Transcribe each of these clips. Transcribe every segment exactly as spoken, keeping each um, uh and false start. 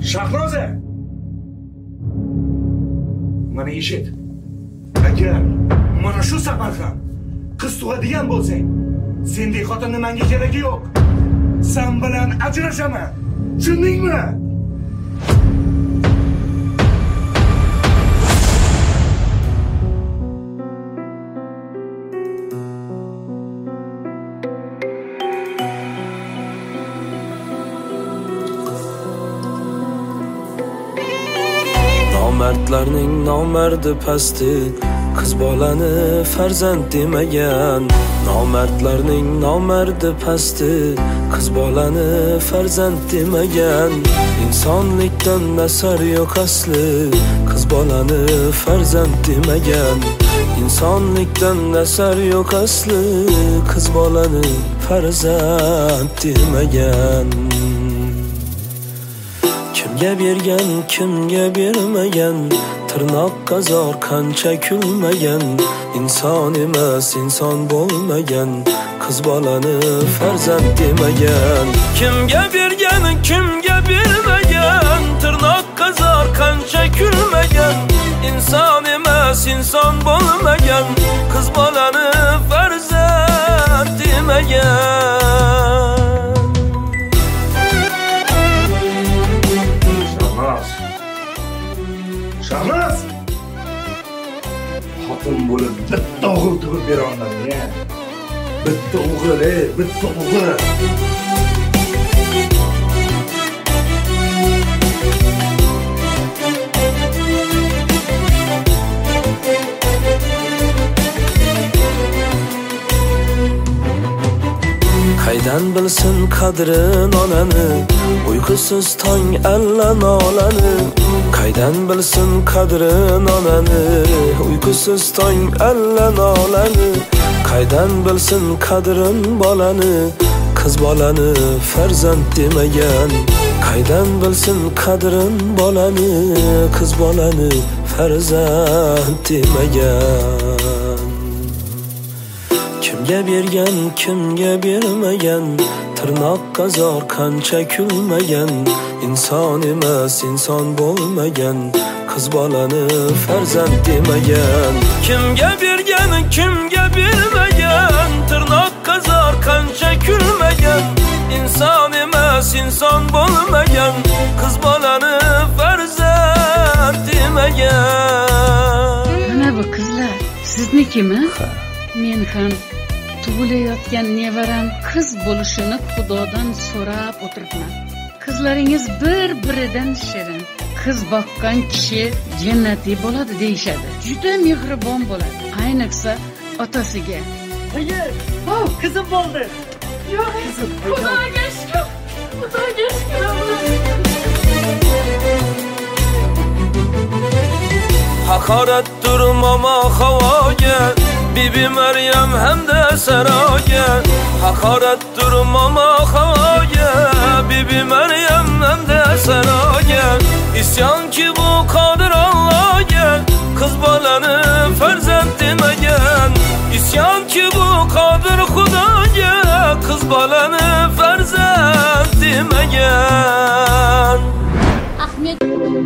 Shahnoza! Mana eshit. Agar mana shu safar ham qiz tug'adigan bo'lsang, sendek xotinning menga keragi yo'q. Sen bilan ajrashaman. Tushundingmi? Nomardlarning nomardi pasti, qiz bolani farzand demagan. Nomardlarning nomardi pasti, qiz bolani farzand demagan. Insonlikdan nasar yo'q asli, qiz bolani farzand demagan. Insonlikdan nasar yo'q asli, qiz bolani farzand demagan. Kimga bergan, kimga bermagan, tirnoqqa zor qancha kulmagan. Inson emas, inson bo'lmagan, qiz bolani farzand demagan. Kimga bergan, kimga bermagan, tirnoqqa zor qancha kulmagan. Inson emas, inson bo'lmagan, qiz bolani farzand demagan. Shahnoz! Xotin bo'lib bitta o'g'il tug'ib bera olmadim-ya. Bitta o'g'il, ey, bitta o'g'il. Qaydan bilsin qadrin onani, uyqusiz tong alla nolani. Qaydan bilsin qadrin onani, uyqusiz tong alla nolani. Qaydan bilsin qadrin bolani, qiz bolani farzand demagan. Qaydan bilsin qadrin bolani, qiz bolani farzand demagan. Kimga bergan, kimga bermagan, tirnoqqa zor qancha kulmagan. Inson emas, inson bo'lmagan, qiz bolani farzand demagan. Kimga bergan, kimga bermagan, tirnoqqa zor qancha kulmagan. Inson emas, inson bo'lmagan, qiz bolani farzand demagan. Mana bu qizlar siznikimi? Men ham tug'ilayotgan nevaram qiz bo'lishini Xudodan so'rab o'tiribman. Qizlaringiz bir-biridan shirin. Qiz boqqan kishi jannatiy bo'ladi deyshadi. Juda mehribon bo'ladi, ayniqsa otasiga. Oyi, oh, qizim bo'ldi. Yo'q, qizim. Xudoga shukr. Xudoga shukr. Haqoratdir momo havoga, Bibi Maryam hamda saroga. Haqoratdir momo havoga, Bibi Maryam hamda saroga. Isyonki bu qodir Allohga, qiz bolani farzand demagan. Isyonki bu qodir Xudoga, qiz bolani farzand demagan. Ahmet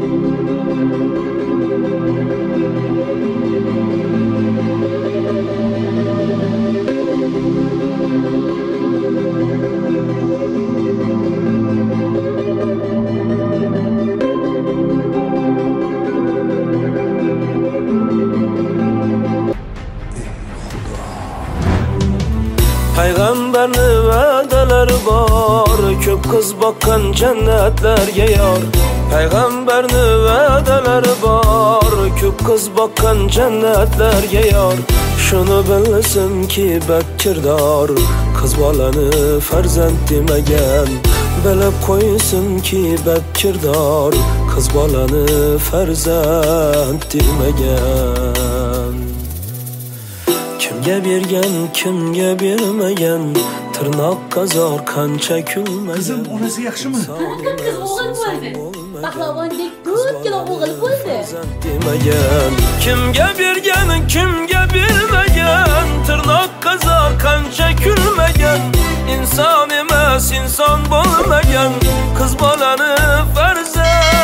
Payg'ambarni va'dalari bor, ko'p qiz boqqan jannatlarga yor. Payg'ambarni va'dalari bor, ko'p qiz boqqan jannatlarga yor. Shuni bilsinki bakkirdor, qiz bolani farzand demagan. Bilib qo'ysinki bakkirdor, qiz bolani farzand demagan. Kimga bergan, kimga bermagan, tirnoqqa zor qancha kulmagan. Qizim onasi yaxshimi? Qanaqa qiz o'g'il bo'ldi? Pahlavondek ko'pgina o'g'il bo'ldi. Demagan. Kimga bergan, kimga bermagan, tirnoqqa zor qancha kulmagan. Inson emas, inson bo'lmagan, qiz bolani farzand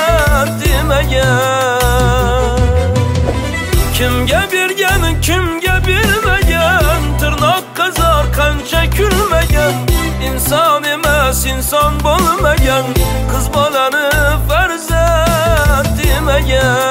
kulmagan